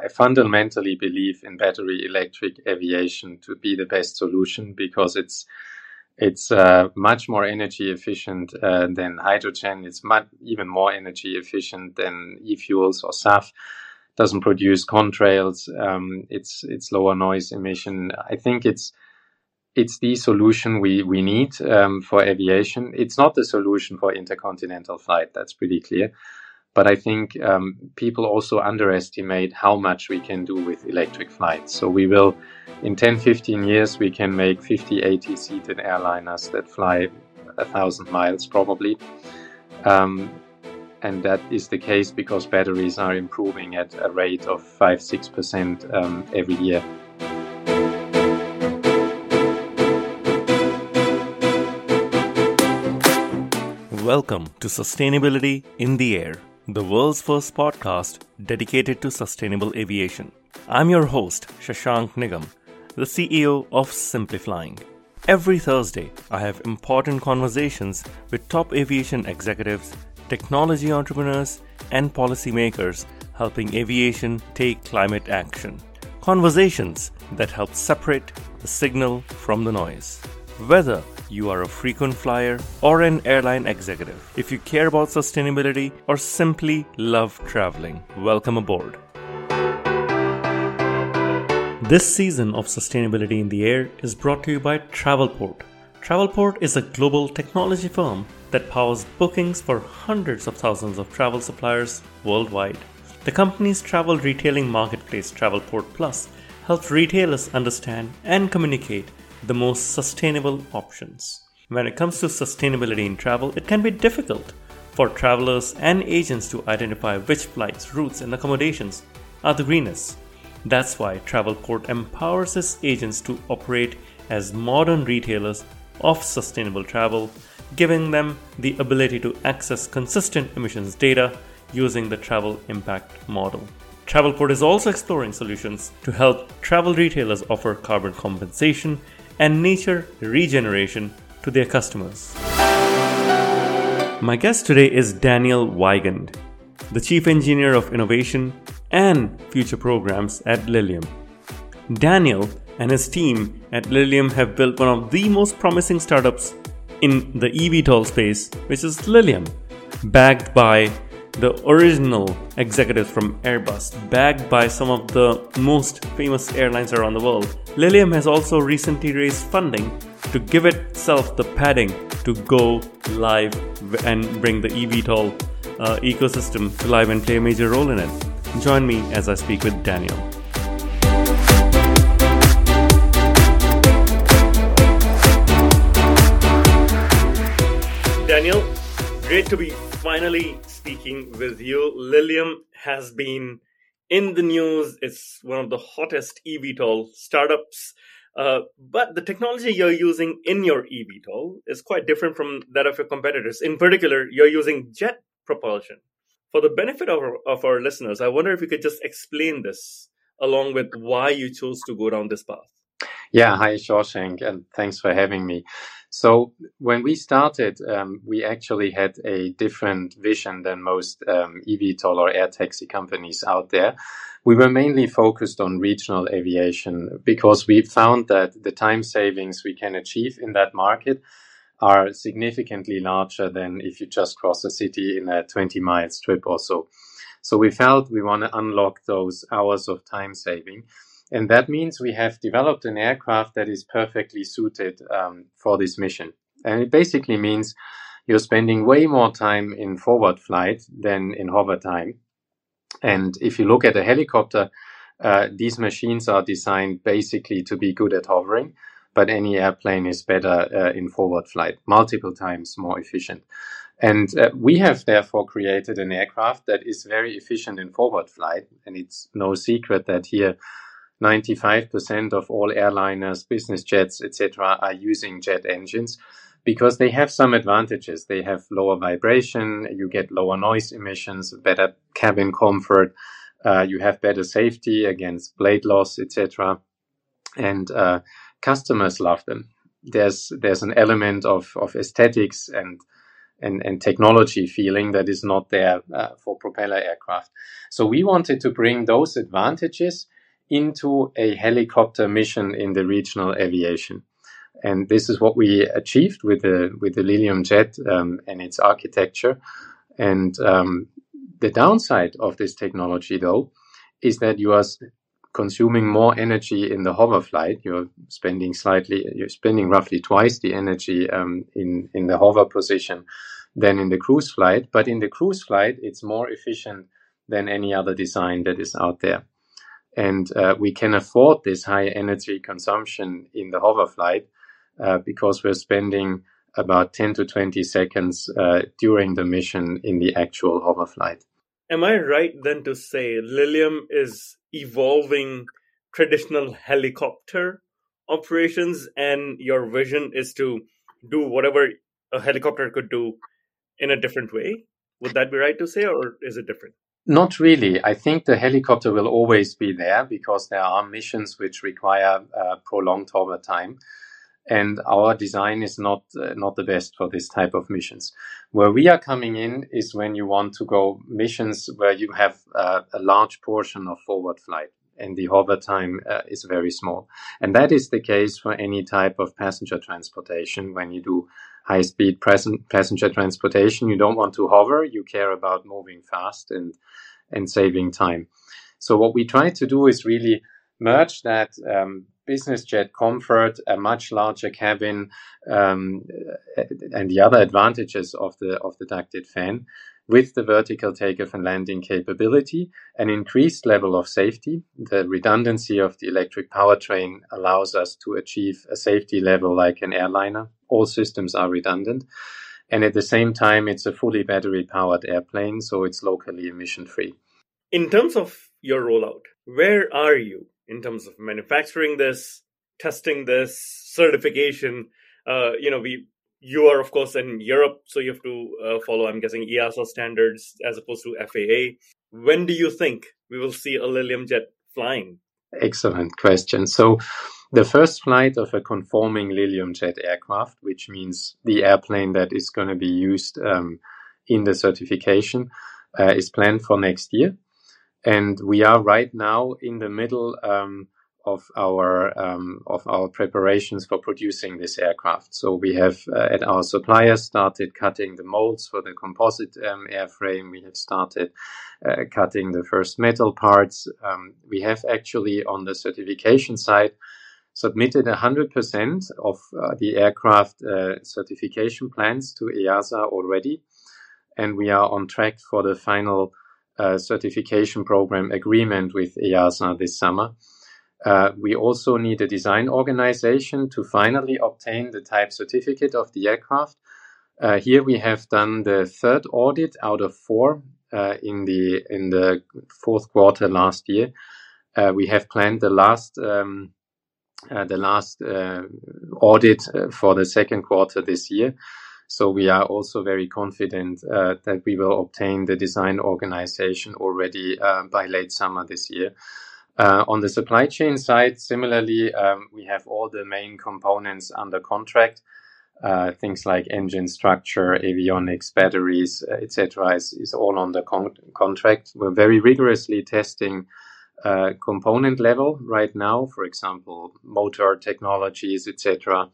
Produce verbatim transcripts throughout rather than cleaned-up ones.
I fundamentally believe in battery electric aviation to be the best solution because it's it's uh, much more energy efficient uh, than hydrogen. It's much even more energy efficient than e-fuels or S A F. Doesn't produce contrails. Um, it's it's lower noise emission. I think it's it's the solution we we need um, for aviation. It's not the solution for intercontinental flight. That's pretty clear. But I think um, people also underestimate how much we can do with electric flights. So we will, in ten, fifteen years, we can make fifty, eighty seated airliners that fly a thousand miles probably. Um, and that is the case because batteries are improving at a rate of five, six percent um, every year. Welcome to Sustainability in the Air, the world's first podcast dedicated to sustainable aviation. I'm your host, Shashank Nigam, the C E O of Simpliflying. Every Thursday, I have important conversations with top aviation executives, technology entrepreneurs, and policymakers helping aviation take climate action. Conversations that help separate the signal from the noise. Whether you are a frequent flyer or an airline executive, if you care about sustainability or simply love traveling, welcome aboard. This season of Sustainability in the Air is brought to you by Travelport. Travelport is a global technology firm that powers bookings for hundreds of thousands of travel suppliers worldwide. The company's travel retailing marketplace, Travelport Plus, helps retailers understand and communicate the most sustainable options. When it comes to sustainability in travel, it can be difficult for travelers and agents to identify which flights, routes, and accommodations are the greenest. That's why Travelport empowers its agents to operate as modern retailers of sustainable travel, giving them the ability to access consistent emissions data using the travel impact model. Travelport is also exploring solutions to help travel retailers offer carbon compensation and nature regeneration to their customers. My guest today is Daniel Weigand, the Chief Engineer of Innovation and Future Programs at Lilium. Daniel and his team at Lilium have built one of the most promising startups in the eVTOL space, which is Lilium, backed by the original executives from Airbus, backed by some of the most famous airlines around the world. Lilium has also recently raised funding to give itself the padding to go live and bring the eVTOL uh, ecosystem to live and play a major role in it. Join me as I speak with Daniel. Daniel, great to be finally speaking with you. Lilium has been in the news. It's one of the hottest eVTOL startups. Uh, but the technology you're using in your eVTOL is quite different from that of your competitors. In particular, you're using jet propulsion. For the benefit of our, of our listeners, I wonder if you could just explain this along with why you chose to go down this path. Yeah, hi, Shashank, and thanks for having me. So when we started, um, we actually had a different vision than most um, eVTOL or air taxi companies out there. We were mainly focused on regional aviation because we found that the time savings we can achieve in that market are significantly larger than if you just cross a city in a twenty miles trip or so. So we felt we want to unlock those hours of time saving. And that means we have developed an aircraft that is perfectly suited um, for this mission. And it basically means you're spending way more time in forward flight than in hover time. And if you look at a helicopter, uh, these machines are designed basically to be good at hovering, but any airplane is better uh, in forward flight, multiple times more efficient. And uh, we have therefore created an aircraft that is very efficient in forward flight. And it's no secret that here ninety-five percent of all airliners, business jets, et cetera are using jet engines because they have some advantages. They have lower vibration, you get lower noise emissions, better cabin comfort, uh, you have better safety against blade loss, et cetera. And uh, customers love them. There's there's an element of, of aesthetics and and, and technology feeling that is not there uh, for propeller aircraft. So we wanted to bring those advantages into a helicopter mission in the regional aviation. And this is what we achieved with the with the Lilium Jet um, and its architecture. And um, the downside of this technology, though, is that you are consuming more energy in the hover flight. You're spending slightly, you're spending roughly twice the energy um, in in the hover position than in the cruise flight. But in the cruise flight, it's more efficient than any other design that is out there. And uh, we can afford this high energy consumption in the hover flight uh, because we're spending about ten to twenty seconds uh, during the mission in the actual hover flight. Am I right then to say Lilium is evolving traditional helicopter operations, and your vision is to do whatever a helicopter could do in a different way? Would that be right to say, or is it different? Not really. I think the helicopter will always be there because there are missions which require uh, prolonged hover time. And our design is not uh, not the best for this type of missions. Where we are coming in is when you want to go missions where you have uh, a large portion of forward flight and the hover time uh, is very small. And that is the case for any type of passenger transportation. When you do high-speed passenger transportation, you don't want to hover. You care about moving fast and and saving time. So what we try to do is really merge that um, business jet comfort, a much larger cabin, um, and the other advantages of the of the ducted fan, with the vertical takeoff and landing capability, an increased level of safety. The redundancy of the electric powertrain allows us to achieve a safety level like an airliner. All systems are redundant. And at the same time, it's a fully battery-powered airplane, so it's locally emission-free. In terms of your rollout, where are you in terms of manufacturing this, testing this, certification? Uh, you know, we you are, of course, in Europe, so you have to uh, follow, I'm guessing, E A S A standards as opposed to F A A. When do you think we will see a Lilium Jet flying? Excellent question. So the first flight of a conforming Lilium Jet aircraft, which means the airplane that is going to be used um, in the certification, uh, is planned for next year. And we are right now in the middle um, of our um, of our preparations for producing this aircraft. So we have uh, at our suppliers started cutting the molds for the composite um, airframe. We have started uh, cutting the first metal parts. Um, we have actually on the certification side submitted one hundred percent of uh, the aircraft uh, certification plans to E A S A already, and we are on track for the final Uh, certification program agreement with E A S A this summer. Uh, we also need a design organization to finally obtain the type certificate of the aircraft. Uh, here we have done the third audit out of four uh, in the in the fourth quarter last year. Uh, we have planned the last um, uh, the last uh, audit uh, for the second quarter this year. So we are also very confident uh, that we will obtain the design organization already uh, by late summer this year. Uh, on the supply chain side, similarly, um, we have all the main components under contract. Uh, things like engine structure, avionics, batteries, uh, et cetera is, is all on the con- contract. We're very rigorously testing uh, component level right now, for example, motor technologies, et cetera.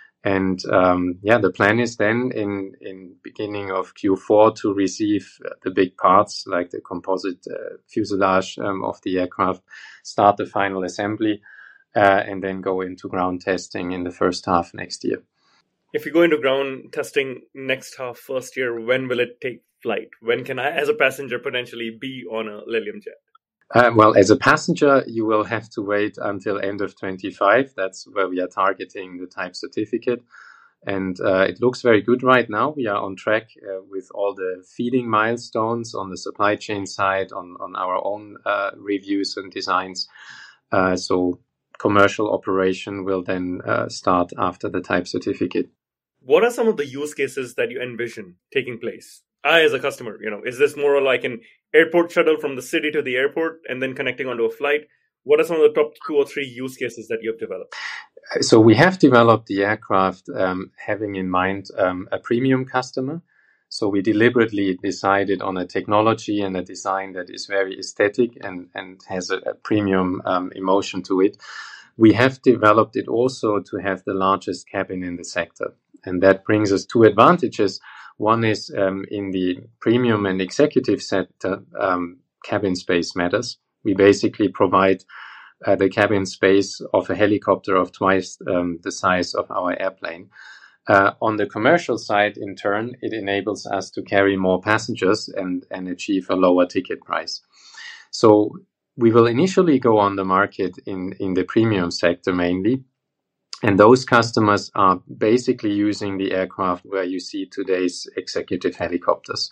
And um, yeah, the plan is then in in beginning of Q four to receive the big parts like the composite uh, fuselage um, of the aircraft, start the final assembly, uh, and then go into ground testing in the first half next year. If you go into ground testing next half first year, when will it take flight? When can I, as a passenger, potentially be on a Lilium Jet? Uh, well, as a passenger, you will have to wait until end of twenty-five. That's where we are targeting the type certificate. And uh, it looks very good right now. We are on track uh, with all the feeding milestones on the supply chain side, on, on our own uh, reviews and designs. Uh, so commercial operation will then uh, start after the type certificate. What are some of the use cases that you envision taking place? I, as a customer, you know, is this more like an airport shuttle from the city to the airport and then connecting onto a flight? What are some of the top two or three use cases that you have developed? So we have developed the aircraft um, having in mind um, a premium customer. So we deliberately decided on a technology and a design that is very aesthetic and, and has a, a premium um, emotion to it. We have developed it also to have the largest cabin in the sector. And that brings us two advantages. One is um, in the premium and executive sector, um, cabin space matters. We basically provide uh, the cabin space of a helicopter of twice um, the size of our airplane. Uh, on the commercial side, in turn, it enables us to carry more passengers and, and achieve a lower ticket price. So we will initially go on the market in, in the premium sector mainly. And those customers are basically using the aircraft where you see today's executive helicopters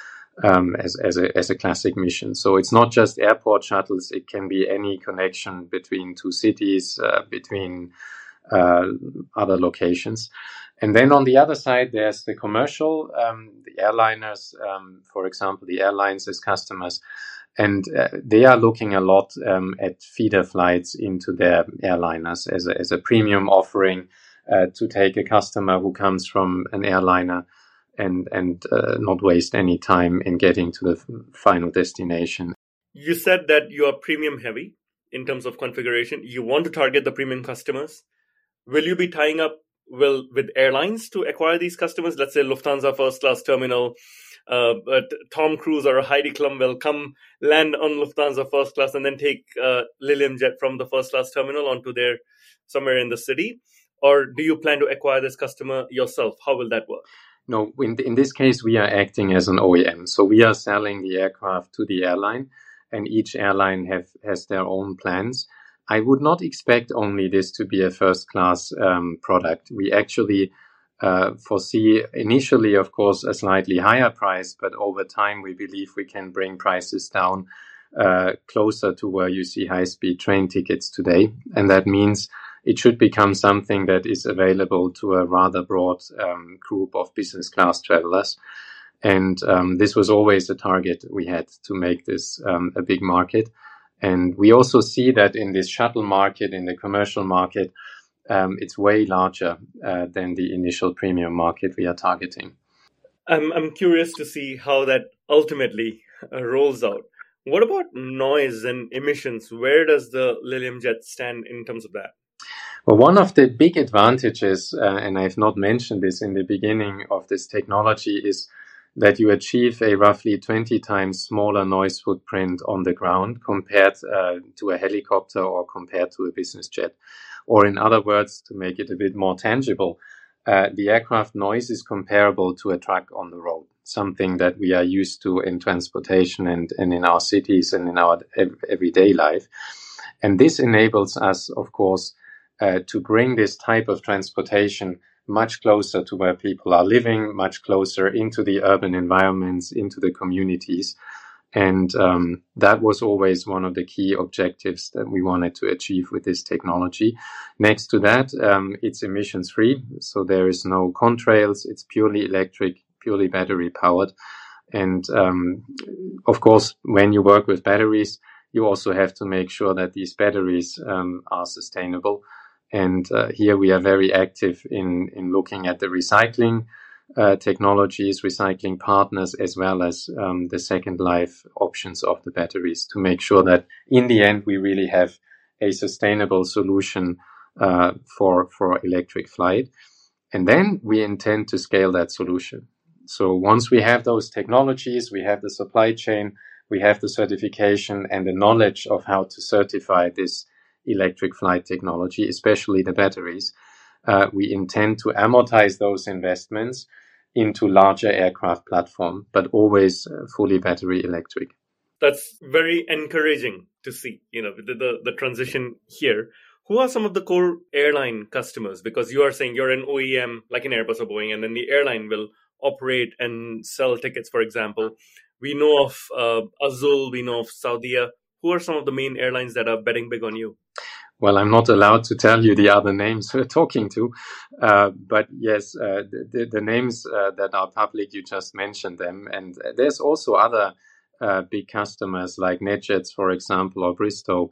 um, as, as, a, as a classic mission. So it's not just airport shuttles. It can be any connection between two cities, uh, between uh, other locations. And then on the other side, there's the commercial, um, the airliners, um, for example, the airlines as customers. And uh, they are looking a lot um, at feeder flights into their airliners as a, as a premium offering uh, to take a customer who comes from an airliner and, and uh, not waste any time in getting to the f- final destination. You said that you are premium heavy in terms of configuration. You want to target the premium customers. Will you be tying up will with airlines to acquire these customers? Let's say Lufthansa first class terminal, uh, but Tom Cruise or Heidi Klum will come land on Lufthansa first class and then take uh, Lilium Jet from the first class terminal onto their somewhere in the city. Or do you plan to acquire this customer yourself? How will that work? No, in, in this case, we are acting as an O E M. So we are selling the aircraft to the airline, and each airline have, has their own plans. I would not expect only this to be a first-class um, product. We actually uh, foresee initially, of course, a slightly higher price, but over time we believe we can bring prices down uh, closer to where you see high-speed train tickets today. And that means it should become something that is available to a rather broad um, group of business-class travelers. And um, this was always a target we had, to make this um, a big market. And we also see that in this shuttle market, in the commercial market, um, it's way larger uh, than the initial premium market we are targeting. I'm I'm curious to see how that ultimately uh, rolls out. What about noise and emissions? Where does the Lilium Jet stand in terms of that? Well, one of the big advantages, uh, and I've not mentioned this in the beginning of this technology, is that you achieve a roughly twenty times smaller noise footprint on the ground compared uh, to a helicopter or compared to a business jet. Or in other words, to make it a bit more tangible, uh, the aircraft noise is comparable to a truck on the road, something that we are used to in transportation and, and in our cities and in our ev- everyday life. And this enables us, of course, uh, to bring this type of transportation much closer to where people are living, much closer into the urban environments, into the communities. And um, that was always one of the key objectives that we wanted to achieve with this technology. Next to that, um, it's emissions free. So there is no contrails. It's purely electric, purely battery powered. And um, of course, when you work with batteries, you also have to make sure that these batteries um, are sustainable. And uh, here we are very active in, in looking at the recycling uh, technologies, recycling partners, as well as um, the second life options of the batteries, to make sure that in the end we really have a sustainable solution uh, for for electric flight. And then we intend to scale that solution. So once we have those technologies, we have the supply chain, we have the certification and the knowledge of how to certify this electric flight technology, especially the batteries, uh, we intend to amortize those investments into larger aircraft platform, but always uh, fully battery electric. That's very encouraging to see, you know, the, the, the transition here. Who are some of the core airline customers? Because you are saying you're an O E M, like an Airbus or Boeing, and then the airline will operate and sell tickets, for example. We know of uh, Azul, we know of Saudia. Who are some of the main airlines that are betting big on you? Well, I'm not allowed to tell you the other names we're talking to, uh, but yes, uh, the, the names uh, that are public, you just mentioned them. And there's also other uh, big customers like NetJets, for example, or Bristow,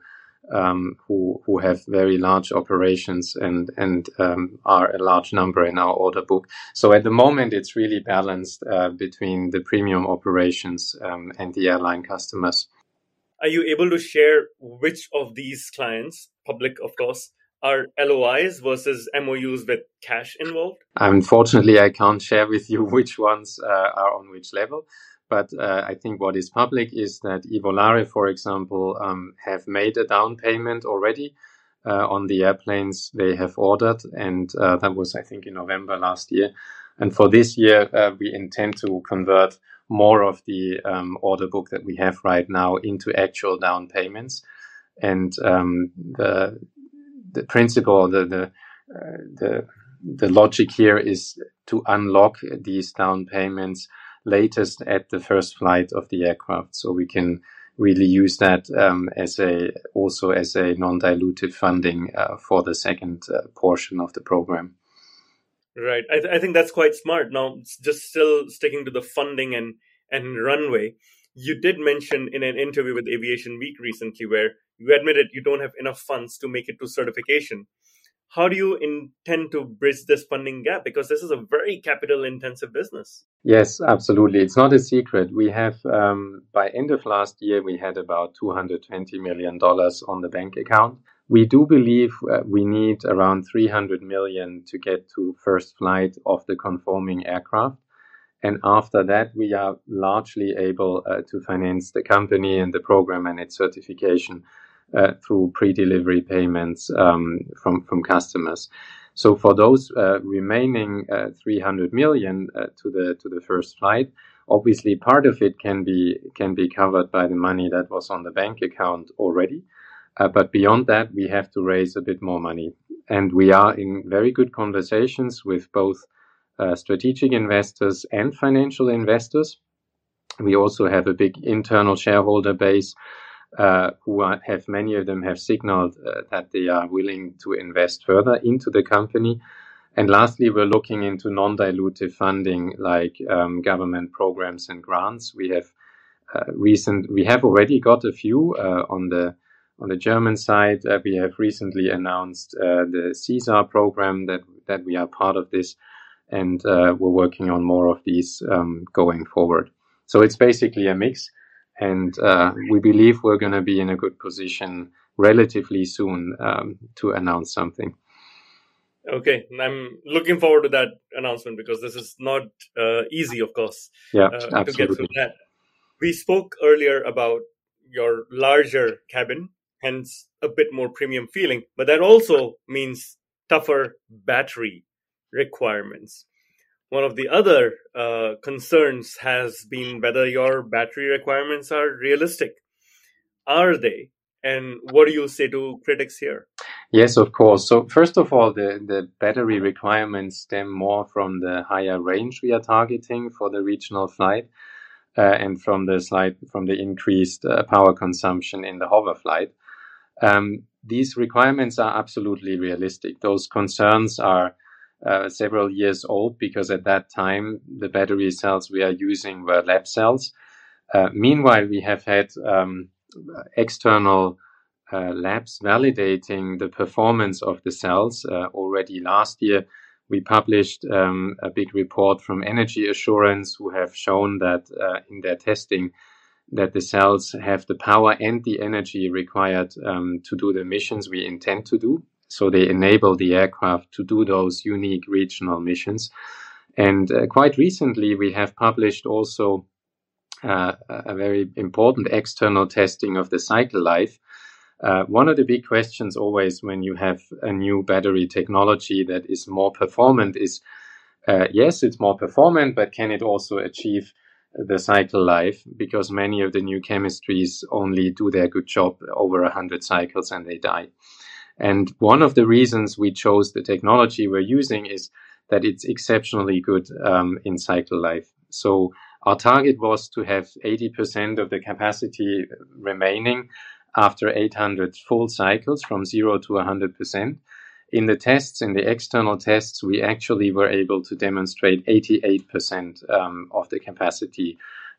um, who who have very large operations and and um, are a large number in our order book. So at the moment, it's really balanced uh, between the premium operations um, and the airline customers. Are you able to share which of these clients, public of course, are L O Is versus M O Us with cash involved? Unfortunately, I can't share with you which ones uh, are on which level. But uh, I think what is public is that Evolare, for example, um, have made a down payment already uh, on the airplanes they have ordered. And uh, that was, I think, in November last year. And for this year, uh, we intend to convert more of the um, order book that we have right now into actual down payments. And um, the the principle, the the uh, the the logic here is to unlock these down payments latest at the first flight of the aircraft, so we can really use that um, as a also as a non-dilutive funding uh, for the second uh, portion of the program. Right. I, th- I think that's quite smart. Now, just still sticking to the funding and, and runway, you did mention in an interview with Aviation Week recently where you admitted you don't have enough funds to make it to certification. How do you intend to bridge this funding gap? Because this is a very capital-intensive business. Yes, absolutely. It's not a secret. We have, um, by end of last year, we had about two hundred twenty million dollars on the bank account. We do believe uh, we need around three hundred million dollars to get to first flight of the conforming aircraft. And after that, we are largely able uh, to finance the company and the program and its certification uh, through pre-delivery payments um, from, from customers. So for those uh, remaining uh, three hundred million uh, to the to the first flight, obviously part of it can be can be covered by the money that was on the bank account already. Uh, but beyond that, we have to raise a bit more money. And we are in very good conversations with both uh, strategic investors and financial investors. We also have a big internal shareholder base uh, who are, have many of them have signaled uh, that they are willing to invest further into the company. And lastly, we're looking into non-dilutive funding like um, government programs and grants. We have uh, recent we have already got a few uh, on the On the German side. Uh, we have recently announced uh, the CESAR program that that we are part of this, and uh, we're working on more of these um, going forward. So it's basically a mix, and uh, we believe we're going to be in a good position relatively soon um, to announce something. Okay, I'm looking forward to that announcement because this is not uh, easy, of course, yeah, uh, to get through that. We spoke earlier about your larger cabin, hence a bit more premium feeling, but that also means tougher battery requirements. One of the other uh, concerns has been whether your battery requirements are realistic. Are they? And what do you say to critics here? Yes, of course. So first of all, the, the battery requirements stem more from the higher range we are targeting for the regional flight. Uh, and from the slide, from the increased uh, power consumption in the hover flight. Um, these requirements are absolutely realistic. Those concerns are uh, several years old because at that time, the battery cells we are using were lab cells. Uh, meanwhile, we have had um, external uh, labs validating the performance of the cells. Uh, already last year, we published um, a big report from Energy Assurance who have shown that uh, in their testing that the cells have the power and the energy required um, to do the missions we intend to do. So they enable the aircraft to do those unique regional missions. And uh, quite recently, we have published also uh, a very important external testing of the cycle life. Uh, one of the big questions always when you have a new battery technology that is more performant is, uh, yes, it's more performant, but can it also achieve the cycle life? Because many of the new chemistries only do their good job over one hundred cycles and they die. And one of the reasons we chose the technology we're using is that it's exceptionally good um, in cycle life. So our target was to have eighty percent of the capacity remaining after eight hundred full cycles from zero to one hundred percent. In the tests, in the external tests, we actually were able to demonstrate eighty-eight percent um, of the capacity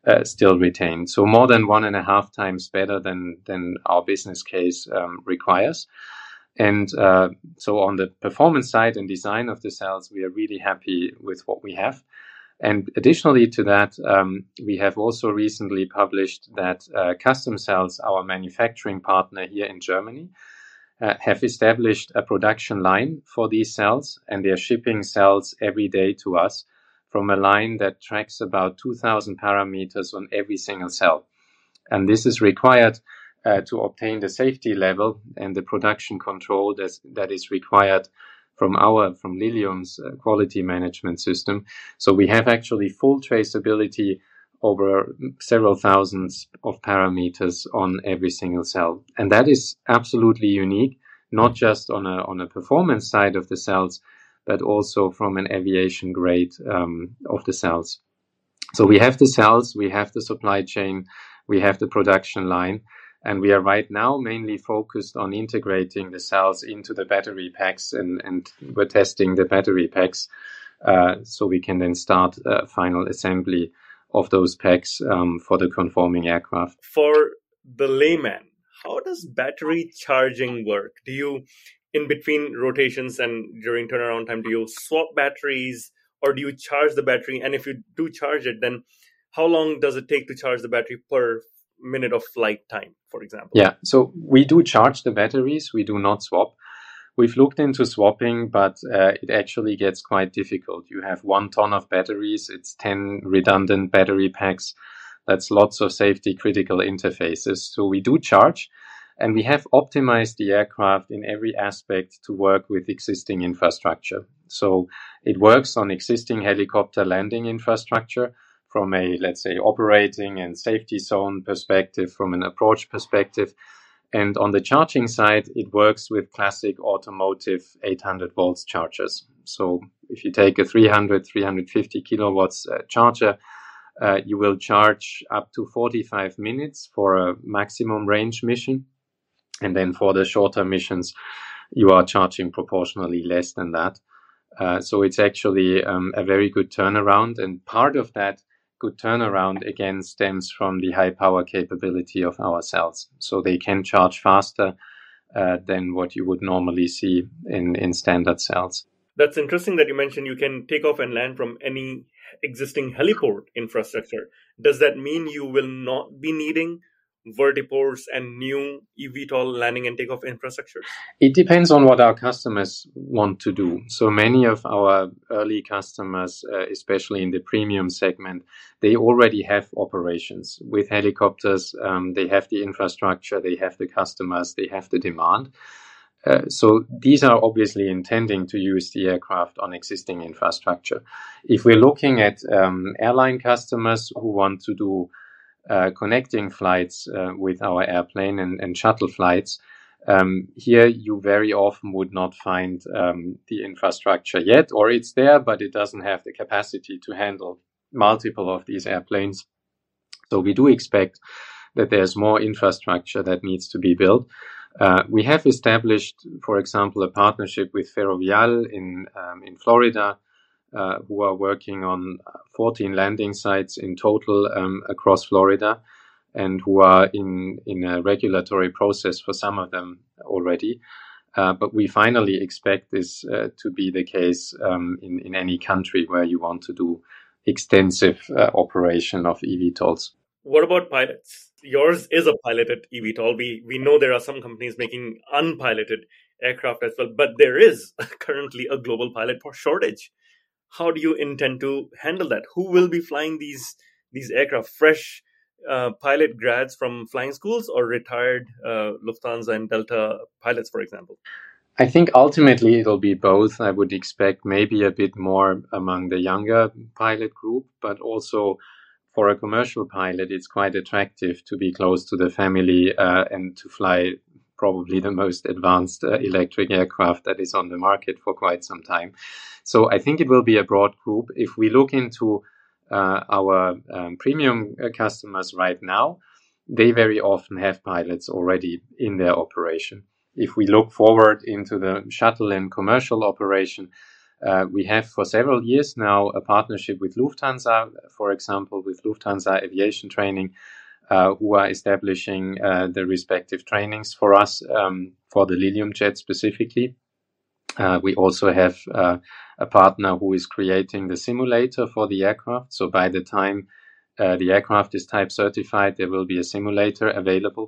uh, still retained. So more than one and a half times better than, than our business case um, requires. And uh, so on the performance side and design of the cells, we are really happy with what we have. And additionally to that, um, we have also recently published that uh, Custom Cells, our manufacturing partner here in Germany, uh, have established a production line for these cells, and they're shipping cells every day to us from a line that tracks about two thousand parameters on every single cell. And this is required uh, to obtain the safety level and the production control that's, that is required from our, from Lilium's uh, quality management system. So we have actually full traceability over several thousands of parameters on every single cell. And that is absolutely unique, not just on a, on a performance side of the cells, but also from an aviation grade um, of the cells. So we have the cells, we have the supply chain, we have the production line, and we are right now mainly focused on integrating the cells into the battery packs, and, and we're testing the battery packs uh, so we can then start uh, final assembly of those packs um, for the conforming aircraft. For the layman, how does battery charging work? Do you, in between rotations and during turnaround time, do you swap batteries or do you charge the battery? And if you do charge it, then how long does it take to charge the battery per minute of flight time, for example? Yeah, so we do charge the batteries. We do not swap. We've looked into swapping, but uh, it actually gets quite difficult. You have one ton of batteries. It's ten redundant battery packs. That's lots of safety critical interfaces. So we do charge, and we have optimized the aircraft in every aspect to work with existing infrastructure. So it works on existing helicopter landing infrastructure from a, let's say, operating and safety zone perspective, from an approach perspective. And on the charging side, it works with classic automotive eight hundred volts chargers. So if you take a three hundred, three hundred fifty kilowatts uh, charger, uh, you will charge up to forty-five minutes for a maximum range mission. And then for the shorter missions, you are charging proportionally less than that. Uh, so it's actually um, a very good turnaround. And part of that good turnaround again stems from the high power capability of our cells. So they can charge faster uh, than what you would normally see in, in standard cells. That's interesting that you mentioned you can take off and land from any existing heliport infrastructure. Does that mean you will not be needing vertiports and new eVTOL landing and takeoff infrastructure? It depends on what our customers want to do. So many of our early customers, uh, especially in the premium segment, they already have operations with helicopters. Um, they have the infrastructure, they have the customers, they have the demand. Uh, so these are obviously intending to use the aircraft on existing infrastructure. If we're looking at um, airline customers who want to do Uh, connecting flights uh, with our airplane and, and shuttle flights, um, here you very often would not find um, the infrastructure yet, or it's there, but it doesn't have the capacity to handle multiple of these airplanes. So we do expect that there's more infrastructure that needs to be built. Uh, we have established, for example, a partnership with Ferrovial in, um, in Florida, Uh, who are working on fourteen landing sites in total um, across Florida, and who are in, in a regulatory process for some of them already. Uh, but we finally expect this uh, to be the case um, in, in any country where you want to do extensive uh, operation of eVTOLs. What about pilots? Yours is a piloted eVTOL. We, we know there are some companies making unpiloted aircraft as well, but there is currently a global pilot shortage. How do you intend to handle that? Who will be flying these these aircraft? Fresh uh, pilot grads from flying schools or retired uh, Lufthansa and Delta pilots, for example? I think ultimately it'll be both. I would expect maybe a bit more among the younger pilot group, but also for a commercial pilot, it's quite attractive to be close to the family uh, and to fly probably the most advanced uh, electric aircraft that is on the market for quite some time. So I think it will be a broad group. If we look into uh, our um, premium customers right now, they very often have pilots already in their operation. If we look forward into the shuttle and commercial operation, Uh, we have for several years now a partnership with Lufthansa, for example, with Lufthansa Aviation Training, uh, who are establishing uh, the respective trainings for us, um, for the Lilium Jet specifically. Uh, we also have uh, a partner who is creating the simulator for the aircraft. So by the time uh, the aircraft is type certified, there will be a simulator available.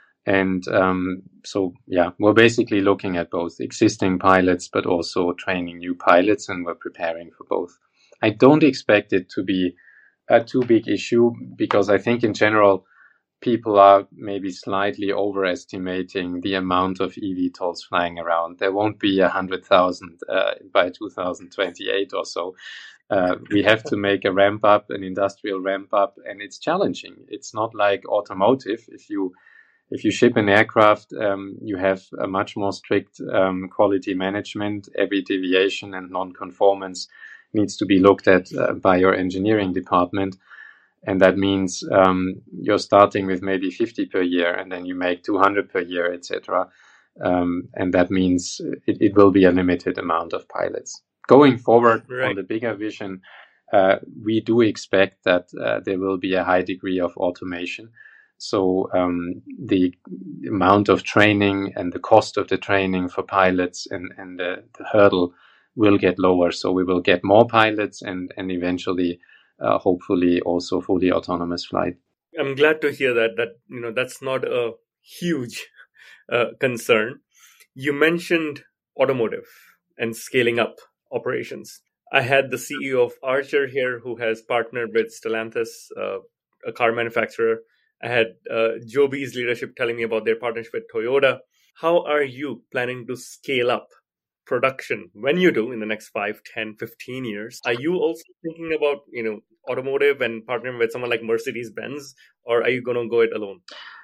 And um, so, yeah, we're basically looking at both existing pilots, but also training new pilots, and we're preparing for both. I don't expect it to be a too big issue, because I think in general, people are maybe slightly overestimating the amount of eVTOLs flying around. There won't be a hundred thousand uh, by two thousand twenty-eight or so. Uh, we have to make a ramp up, an industrial ramp up, and it's challenging. It's not like automotive. If you If you ship an aircraft, um, you have a much more strict um, quality management. Every deviation and non-conformance needs to be looked at uh, by your engineering department. And that means um, you're starting with maybe fifty per year, and then you make two hundred per year, et cetera. Um, and that means it, it will be a limited amount of pilots. Going forward, right, on the bigger vision, uh, we do expect that uh, there will be a high degree of automation. So um, the amount of training and the cost of the training for pilots and, and the, the hurdle will get lower. So we will get more pilots and, and eventually, uh, hopefully, also fully autonomous flight. I'm glad to hear that, that, you know, that's not a huge uh, concern. You mentioned automotive and scaling up operations. I had the C E O of Archer here, who has partnered with Stellantis, uh, a car manufacturer. I had uh, Joby's leadership telling me about their partnership with Toyota. How are you planning to scale up production when you do in the next five, ten, fifteen years? Are you also thinking about, you know, automotive and partnering with someone like Mercedes-Benz, or are you going to go it alone?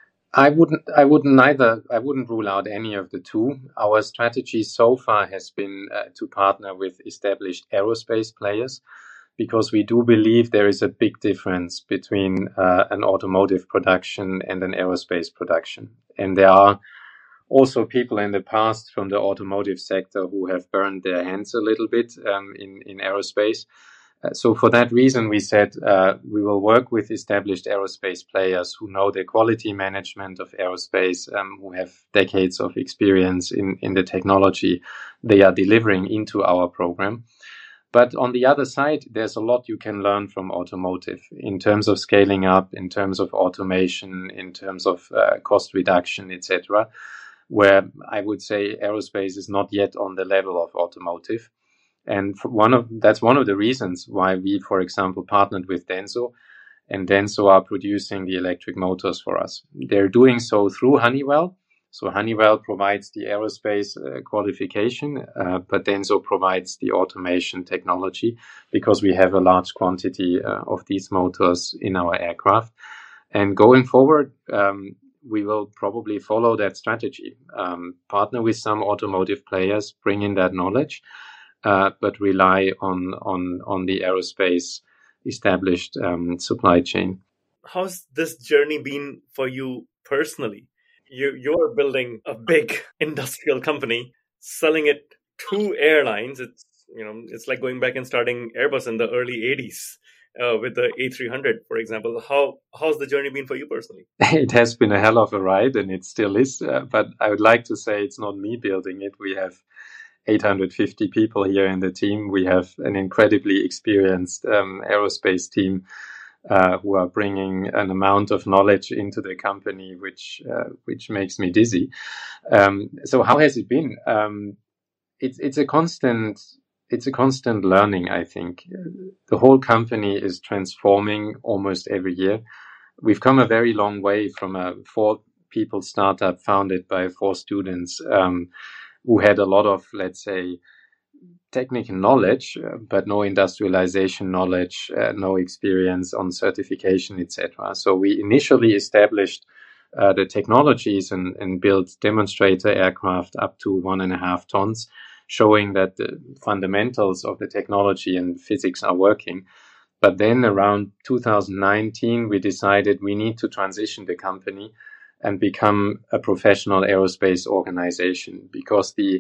I wouldn't, I wouldn't neither. I wouldn't rule out any of the two. Our strategy so far has been uh, to partner with established aerospace players, because we do believe there is a big difference between uh, an automotive production and an aerospace production. And there are also people in the past from the automotive sector who have burned their hands a little bit um, in, in aerospace. Uh, so for that reason, we said uh, we will work with established aerospace players who know the quality management of aerospace, um, who have decades of experience in, in the technology they are delivering into our program. But on the other side, there's a lot you can learn from automotive in terms of scaling up, in terms of automation, in terms of uh, cost reduction, et cetera, where I would say aerospace is not yet on the level of automotive. And for one of that's one of the reasons why we, for example, partnered with Denso, and Denso are producing the electric motors for us. They're doing so through Honeywell. So Honeywell provides the aerospace uh, qualification, uh, but Denso provides the automation technology, because we have a large quantity uh, of these motors in our aircraft. And going forward, um, we will probably follow that strategy, um, partner with some automotive players, bring in that knowledge, uh, but rely on, on, on the aerospace established um, supply chain. How's this journey been for you personally? You, you're building a big industrial company, selling it to airlines. It's, you know, it's like going back and starting Airbus in the early eighties uh, with the A three hundred, for example. How how's the journey been for you personally? It has been a hell of a ride, and it still is. Uh, but I would like to say it's not me building it. We have eight hundred fifty people here in the team. We have an incredibly experienced um, aerospace team. Uh, who are bringing an amount of knowledge into the company, which uh, which makes me dizzy. Um, so how has it been? Um, it's it's a constant it's a constant learning. I think the whole company is transforming almost every year. We've come a very long way from a four people startup founded by four students um, who had a lot of, let's say, technical knowledge, uh, but no industrialization knowledge, uh, no experience on certification, et cetera. So we initially established uh, the technologies and, and built demonstrator aircraft up to one and a half tons, showing that the fundamentals of the technology and physics are working. But then around two thousand nineteen, we decided we need to transition the company and become a professional aerospace organization, because the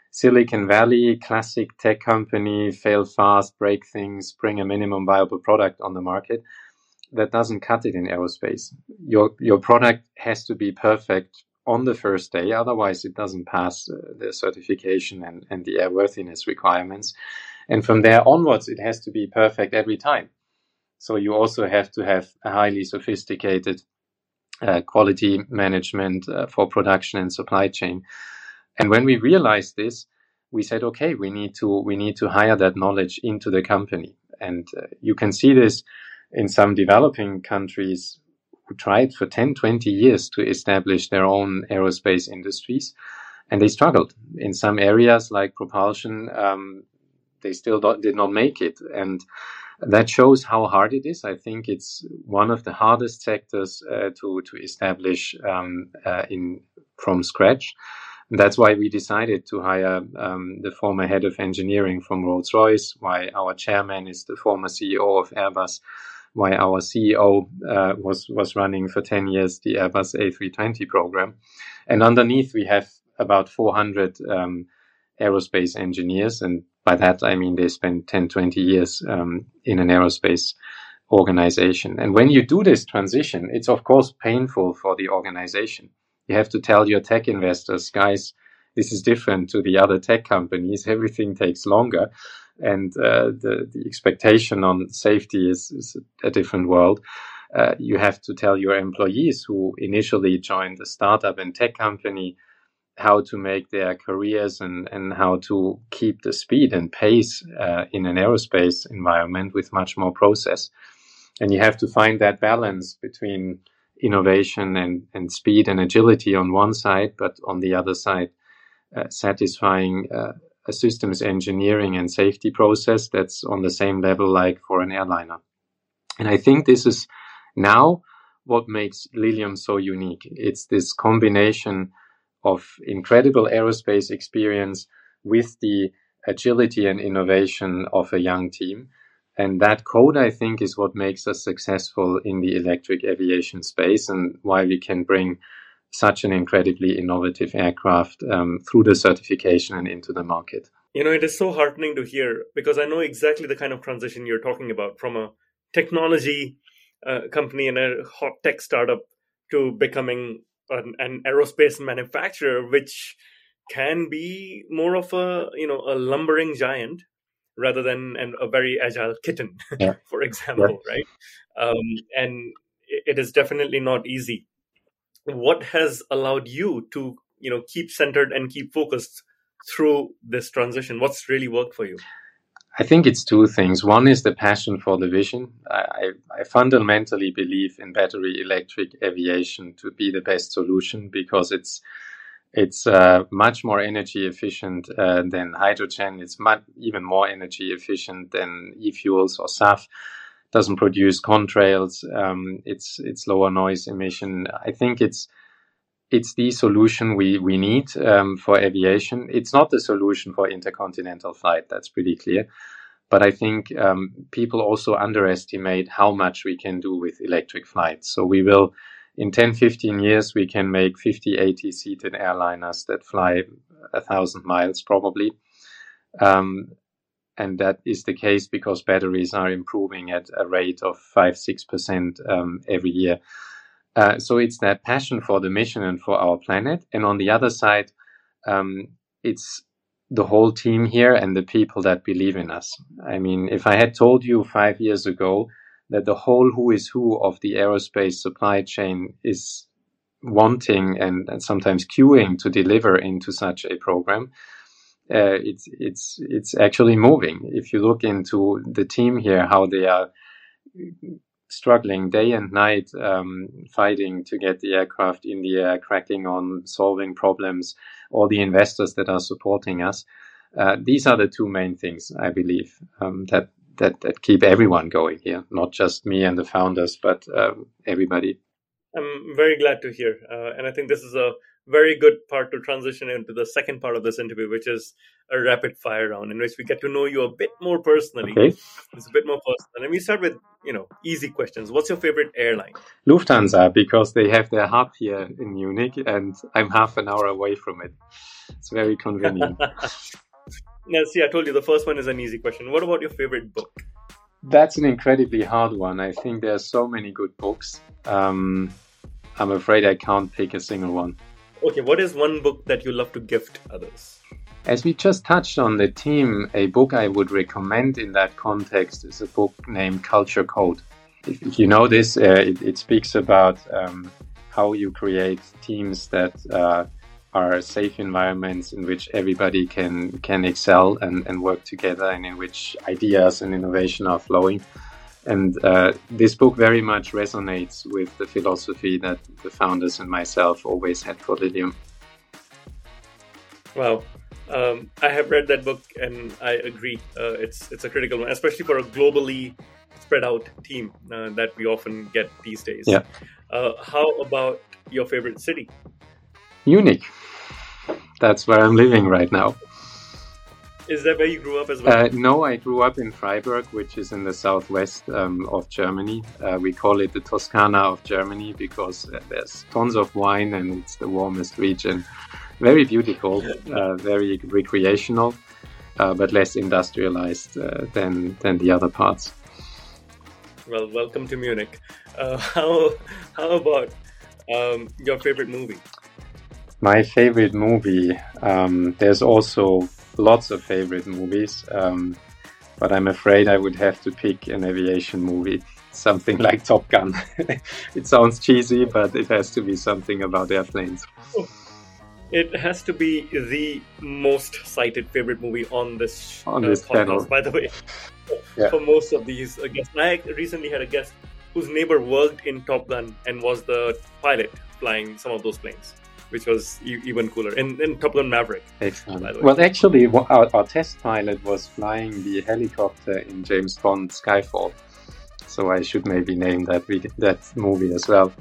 Silicon Valley, classic tech company, fail fast, break things, bring a minimum viable product on the market. That doesn't cut it in aerospace. Your your product has to be perfect on the first day, otherwise it doesn't pass uh, the certification and, and the airworthiness requirements. And from there onwards, it has to be perfect every time. So you also have to have a highly sophisticated uh, quality management uh, for production and supply chain. And when we realized this, we said, okay, we need to we need to hire that knowledge into the company. And uh, you can see this in some developing countries who tried for ten, twenty years to establish their own aerospace industries, and they struggled. In some areas like propulsion, um, they still do- did not make it. And that shows how hard it is. I think it's one of the hardest sectors uh, to, to establish um, uh, in from scratch. And that's why we decided to hire um, the former head of engineering from Rolls-Royce, why our chairman is the former C E O of Airbus, why our C E O uh, was was running for ten years the Airbus A three twenty program. And underneath we have about four hundred um, aerospace engineers. And by that, I mean they spend ten, twenty years um, in an aerospace organization. And when you do this transition, it's of course painful for the organization. You have to tell your tech investors, guys, this is different to the other tech companies. Everything takes longer. And uh, the, the expectation on safety is, is a different world. Uh, you have to tell your employees who initially joined a startup and tech company how to make their careers and, and how to keep the speed and pace uh, in an aerospace environment with much more process. And you have to find that balance between innovation and, and speed and agility on one side, but on the other side, uh, satisfying uh, a systems engineering and safety process that's on the same level like for an airliner. And I think this is now what makes Lilium so unique. It's this combination of incredible aerospace experience with the agility and innovation of a young team. And that code, I think, is what makes us successful in the electric aviation space and why we can bring such an incredibly innovative aircraft um, through the certification and into the market. You know, it is so heartening to hear because I know exactly the kind of transition you're talking about from a technology uh, company and a hot tech startup to becoming an, an aerospace manufacturer, which can be more of a, you know, a lumbering giant rather than an, a very agile kitten, yeah. for example, yeah. right? Um, and it is definitely not easy. What has allowed you to, you know, keep centered and keep focused through this transition? What's really worked for you? I think it's two things. One is the passion for the vision. I, I fundamentally believe in battery electric aviation to be the best solution because it's It's uh, much more energy efficient uh, than hydrogen. It's much, even more energy efficient than e-fuels or S A F. Doesn't produce contrails. Um, it's it's lower noise emission. I think it's it's the solution we we need um, for aviation. It's not the solution for intercontinental flight. That's pretty clear. But I think um, people also underestimate how much we can do with electric flights. So we will. In ten, fifteen years, we can make fifty, eighty seated airliners that fly a thousand miles probably. Um, and that is the case because batteries are improving at a rate of five, six percent um, every year. Uh, so it's that passion for the mission and for our planet. And on the other side, um, it's the whole team here and the people that believe in us. I mean, if I had told you five years ago that the whole who is who of the aerospace supply chain is wanting and, and sometimes queuing to deliver into such a program, uh, it's it's it's actually moving. If you look into the team here, how they are struggling day and night, um, fighting to get the aircraft in the air, cracking on, solving problems, all the investors that are supporting us. Uh, these are the two main things, I believe, um, that That, that keep everyone going here, not just me and the founders, but um, everybody. I'm very glad to hear. Uh, and I think this is a very good part to transition into the second part of this interview, which is a rapid fire round in which we get to know you a bit more personally. Okay. It's a bit more personal. And we start with, you know, easy questions. What's your favorite airline? Lufthansa, because they have their hub here in Munich and I'm half an hour away from it. It's very convenient. Now, see, I told you the first one is an easy question. What about your favorite book? That's an incredibly hard one. I think there are so many good books. Um, I'm afraid I can't pick a single one. Okay, what is one book that you love to gift others? As we just touched on the team, a book I would recommend in that context is a book named Culture Code. If, if you know this, uh, it, it speaks about um, how you create teams that uh, are safe environments in which everybody can can excel and, and work together, and in which ideas and innovation are flowing. And uh, this book very much resonates with the philosophy that the founders and myself always had for Lilium. Wow. Um, I have read that book and I agree. Uh, it's it's a critical one, especially for a globally spread out team uh, that we often get these days. Yeah. Uh, how about your favorite city? Munich. That's where I'm living right now. Is that where you grew up as well? Uh, no, I grew up in Freiburg, which is in the southwest um, of Germany. Uh, we call it the Toscana of Germany because uh, there's tons of wine and it's the warmest region. Very beautiful, uh, very recreational, uh, but less industrialized uh, than than the other parts. Well, welcome to Munich. Uh, how how about um, your favorite movie? My favorite movie, um, there's also lots of favorite movies, um, but I'm afraid I would have to pick an aviation movie, something like Top Gun. It sounds cheesy, but it has to be something about airplanes. It has to be the most cited favorite movie on this, on uh, this podcast, panel. by the way. Yeah. For most of these uh, guests. I recently had a guest whose neighbor worked in Top Gun and was the pilot flying some of those planes, which was e- even cooler. In, in Top Gun Maverick. Excellent. By the way. Well, actually, our, our test pilot was flying the helicopter in James Bond Skyfall. So I should maybe name that vid- that movie as well.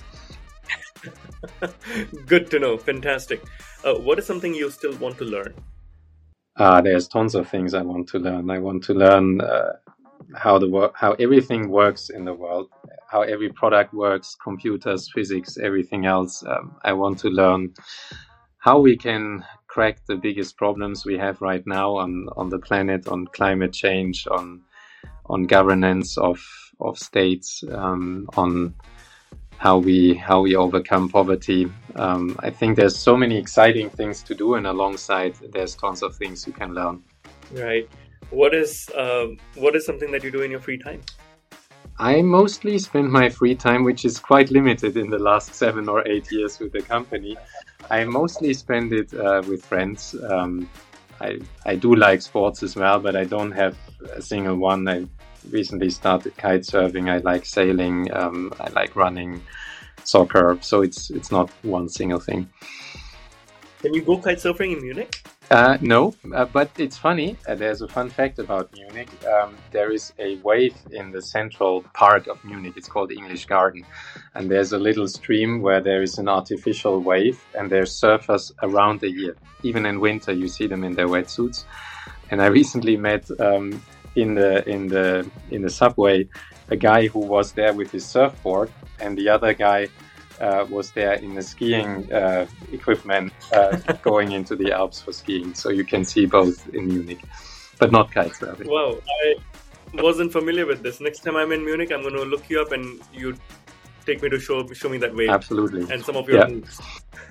Good to know. Fantastic. Uh, what is something you still want to learn? Uh, there's tons of things I want to learn. I want to learn uh, how the wor- how everything works in the world, how every product works, computers, physics, everything else. Um, I want to learn how we can crack the biggest problems we have right now on, on the planet, on climate change, on on governance of of states, um, on how we how we overcome poverty. Um, I think there's so many exciting things to do, and alongside there's tons of things you can learn. Right. What is um, what is something that you do in your free time? I mostly spend my free time, which is quite limited in the last seven or eight years with the company. I mostly spend it uh, with friends. Um, I I do like sports as well, but I don't have a single one. I recently started kite surfing. I like sailing. Um, I like running, soccer. So it's it's not one single thing. Can you go kite surfing in Munich? Uh, no, uh, but it's funny. Uh, there's a fun fact about Munich. Um, there is a wave in the central part of Munich. It's called English Garden. And there's a little stream where there is an artificial wave, and there's surfers around the year. Even in winter, you see them in their wetsuits. And I recently met um, in the in the in the subway a guy who was there with his surfboard, and the other guy Uh, was there in the skiing uh, equipment uh, going into the Alps for skiing. So you can see both in Munich, but not kite surfing. Wow, I wasn't familiar with this. Next time I'm in Munich, I'm going to look you up and you take me to show show me that wave. Absolutely. And some of your yeah. moves.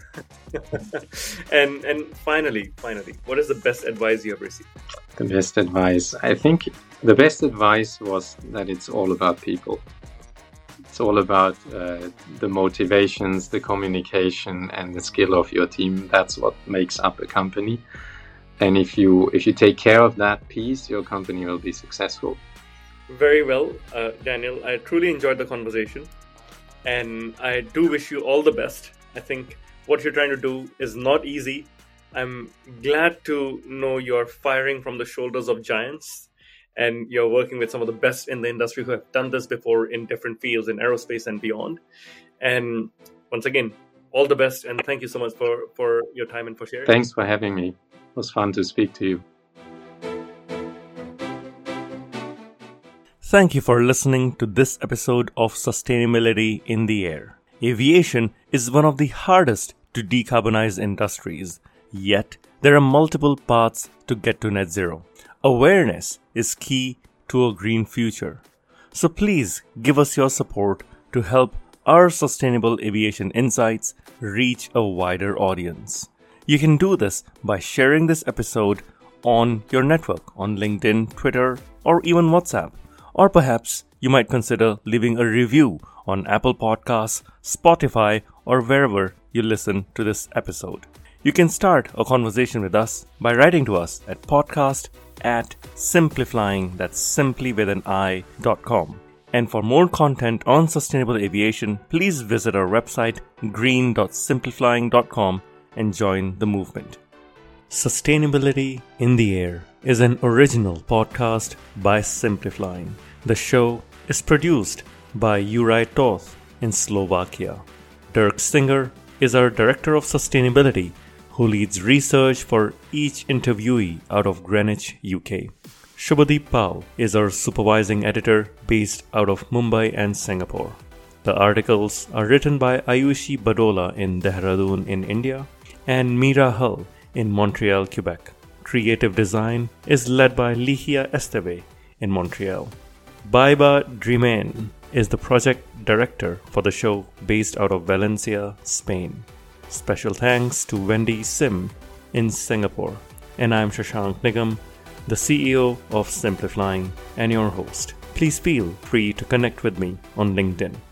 and and finally, finally, what is the best advice you have received? The best advice. I think the best advice was that it's all about people. It's all about uh, the motivations, the communication, and the skill of your team. That's what makes up a company. And if you if you take care of that piece, your company will be successful. Very well, uh, Daniel. I truly enjoyed the conversation, and I do wish you all the best. I think what you're trying to do is not easy. I'm glad to know you're firing from the shoulders of giants. And you're working with some of the best in the industry who have done this before in different fields in aerospace and beyond. And once again, all the best, and thank you so much for, for your time and for sharing. Thanks for having me. It was fun to speak to you. Thank you for listening to this episode of Sustainability in the Air. Aviation is one of the hardest to decarbonize industries, yet there are multiple paths to get to net zero. Awareness is key to a green future. So please give us your support to help our sustainable aviation insights reach a wider audience. You can do this by sharing this episode on your network, on LinkedIn, Twitter, or even WhatsApp. Or perhaps you might consider leaving a review on Apple Podcasts, Spotify, or wherever you listen to this episode. You can start a conversation with us by writing to us at podcast at simpliflying, that's simply with an I, dot com. And for more content on sustainable aviation, please visit our website green dot simpliflying dot com and join the movement. Sustainability in the Air is an original podcast by Simpliflying. The show is produced by Juraj Toth in Slovakia. Dirk Singer is our Director of Sustainability, who leads research for each interviewee out of Greenwich, U K. Shubhadeep Pal is our Supervising Editor based out of Mumbai and Singapore. The articles are written by Ayushi Badola in Dehradun in India and Mira Hull in Montreal, Quebec. Creative design is led by Ligia Esteve in Montreal. Baiba Drimain is the project director for the show based out of Valencia, Spain. Special thanks to Wendy Sim in Singapore. And I'm Shashank Nigam, the C E O of Simpliflying and your host. Please feel free to connect with me on LinkedIn.